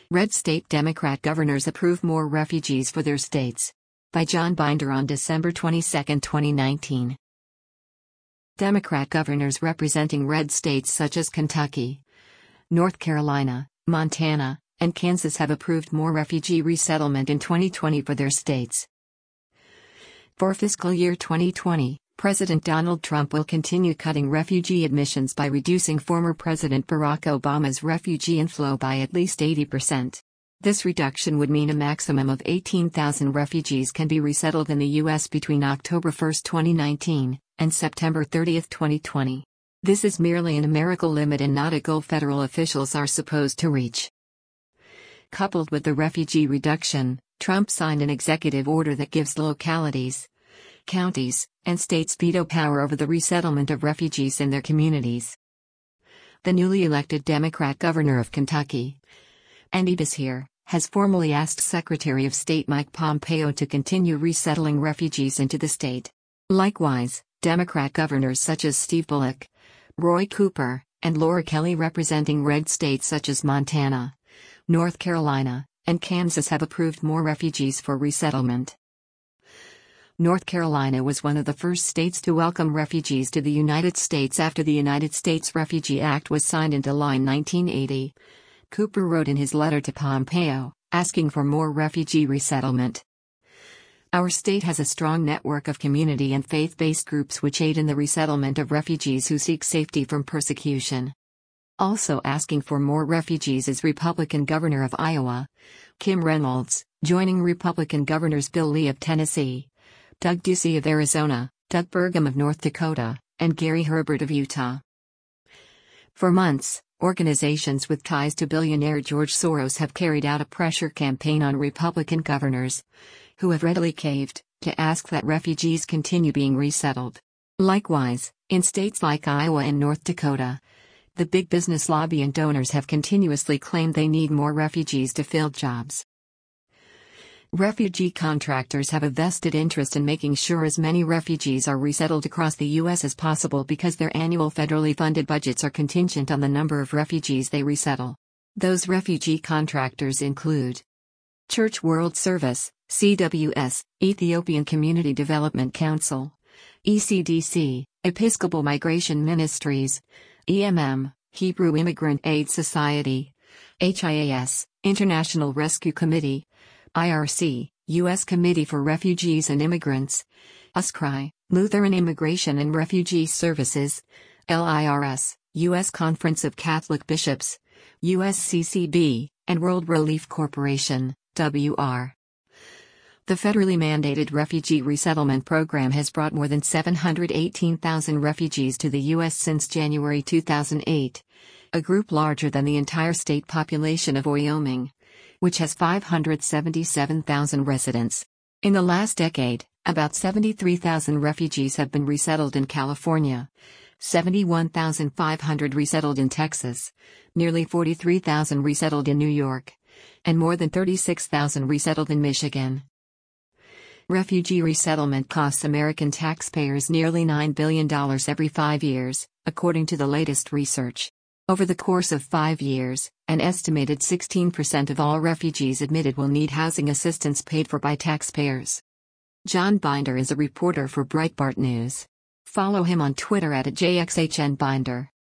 Red State Democrat governors approve more refugees for their states. By John Binder on December 22, 2019. Democrat governors representing red states such as Kentucky, North Carolina, Montana, and Kansas have approved more refugee resettlement in 2020 for their states. For fiscal year 2020, President Donald Trump will continue cutting refugee admissions by reducing former President Barack Obama's refugee inflow by at least 80%. This reduction would mean a maximum of 18,000 refugees can be resettled in the U.S. between October 1, 2019, and September 30, 2020. This is merely a numerical limit and not a goal federal officials are supposed to reach. Coupled with the refugee reduction, Trump signed an executive order that gives localities, counties, and states veto power over the resettlement of refugees in their communities. The newly elected Democrat governor of Kentucky, Andy Beshear, has formally asked Secretary of State Mike Pompeo to continue resettling refugees into the state. Likewise, Democrat governors such as Steve Bullock, Roy Cooper, and Laura Kelly representing red states such as Montana, North Carolina, and Kansas have approved more refugees for resettlement. North Carolina was one of the first states to welcome refugees to the United States after the United States Refugee Act was signed into law in 1980. Cooper wrote in his letter to Pompeo, asking for more refugee resettlement. Our state has a strong network of community and faith-based groups which aid in the resettlement of refugees who seek safety from persecution. Also asking for more refugees is Republican Governor of Iowa, Kim Reynolds, joining Republican Governors Bill Lee of Tennessee, Doug Ducey of Arizona, Doug Burgum of North Dakota, and Gary Herbert of Utah. For months, organizations with ties to billionaire George Soros have carried out a pressure campaign on Republican governors, who have readily caved, to ask that refugees continue being resettled. Likewise, in states like Iowa and North Dakota, the big business lobby and donors have continuously claimed they need more refugees to fill jobs. Refugee contractors have a vested interest in making sure as many refugees are resettled across the U.S. as possible because their annual federally funded budgets are contingent on the number of refugees they resettle. Those refugee contractors include Church World Service, CWS, Ethiopian Community Development Council, ECDC, Episcopal Migration Ministries, EMM, Hebrew Immigrant Aid Society, HIAS, International Rescue Committee, IRC, U.S. Committee for Refugees and Immigrants, USCRI, Lutheran Immigration and Refugee Services, LIRS, U.S. Conference of Catholic Bishops, USCCB, and World Relief Corporation, WR. The federally mandated refugee resettlement program has brought more than 718,000 refugees to the U.S. since January 2008, a group larger than the entire state population of Wyoming, which has 577,000 residents. In the last decade, about 73,000 refugees have been resettled in California, 71,500 resettled in Texas, nearly 43,000 resettled in New York, and more than 36,000 resettled in Michigan. Refugee resettlement costs American taxpayers nearly $9 billion every 5 years, according to the latest research. Over the course of 5 years, an estimated 16% of all refugees admitted will need housing assistance paid for by taxpayers. John Binder is a reporter for Breitbart News. Follow him on Twitter @JXHNBinder.